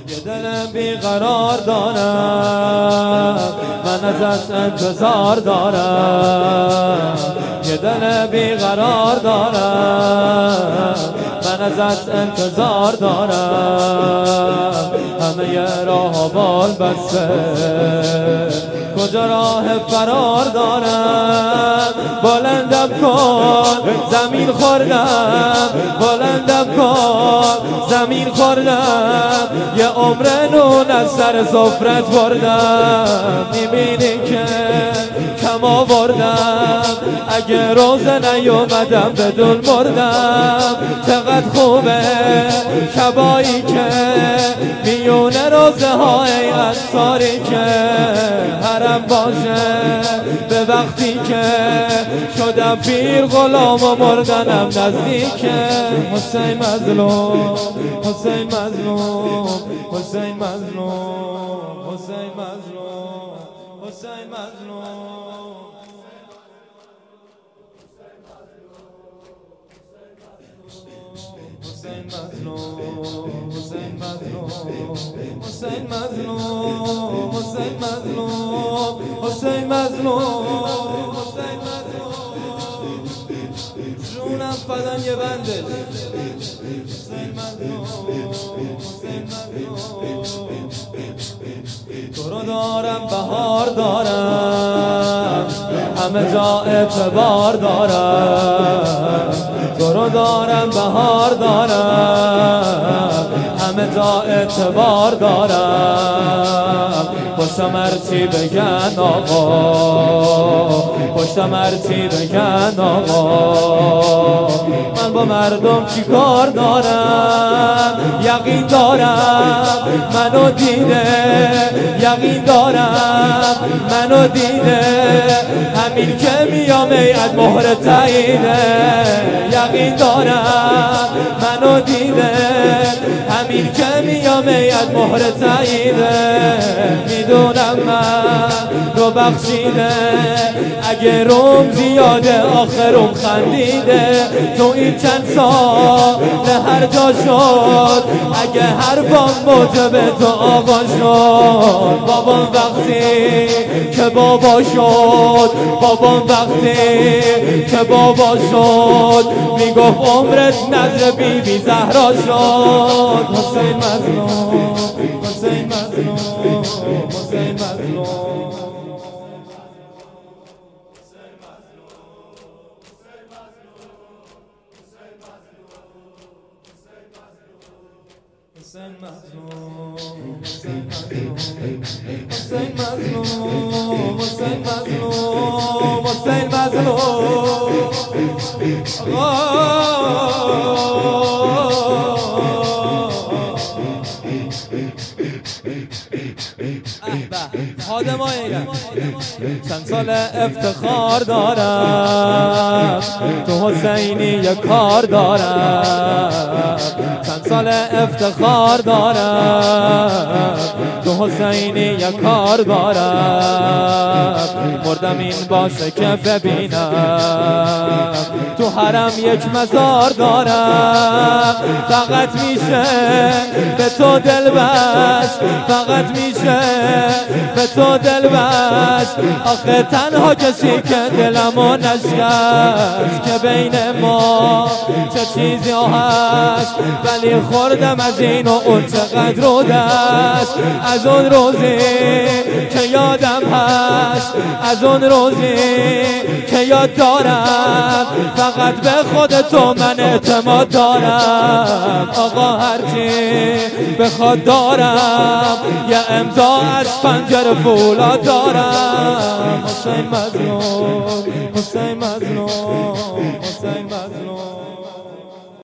یه دل بیقرار دارم، من ازت انتظار دارم. یه دل بیقرار دارم، من ازت انتظار دارم. همه راه بال بسته، کجا راه فرار دارم. بلندم کن زمین خوردم، بلندم کن زمین خوردم. یه عمر نون از سر سفرت بردم. میبینی که کم آوردم، اگه روزه نیومدم بدون مردم. چقدر خوبه شبایی که میونه روزه های انصاری که حرم باشه، به وقتی که شدم پیر غلام و مردنم نزدیکه. حسین مظلوم، حسین مظلوم، حسین مظلوم، حسین مظلوم، حسین مظلوم. حسین مظلوم، حسین مظلوم، حسین مظلوم، حسین مظلوم، حسین مظلوم، حسین مظلوم. جونم فدای یه بنده. حسین مظلوم، حسین مظلوم. تو رو دارم بهار دارم، همه جا اعتبار دارم. تو رو دارم بهار دارم، همه جا اعتبار دارم. پشتم هرچی بگن آقا، پشتم هرچی بگن آقا. من با مردم چی کار دارم؟ یقین دارم منو دیده، یقین دارم منو دیده. همین که میام از مهر تاییده. یقین دارم منو دیده، همین که میام از مهر تاییده. میدونم من رو بخشیده، اگه روم زیاده آخرم خندیده. تو این چند سال هر جا شد، اگه هر بام موجب تو آقا شد. بابام وقتی که بابا شد، بابام وقتی که بابا شد، میگفت عمرت نظر بی بی زهرا شد. حسین مظلوم، حسین مظلوم، حسین مظلوم. حسین مظلوم، حسین مظلوم، حسین مظلوم، حسین مظلوم. خادم ایران چند سال افتخار دارم، تو حسینی یه کار دارم. چند سال افتخار دارم، تو حسینی یه کار دارم. مردم این باشه که ببینم، تو حرم یک مزار دارم. فقط میشه به تو دل بست، فقط میشه به تو دل بست. آخه تنها کسی که دلمو نشکست، که بین ما چه چیزی هست. ولی خوردم از این و اون چقدر رو دست. از اون روزی که یادم هست، از اون روزی که یاد دارم. فقط به خود تو من اعتماد دارم. آقا هرچی بخواد دارم، یه امضا از پنجره فولاد دارم. حسین مظلوم، حسین مظلوم، حسین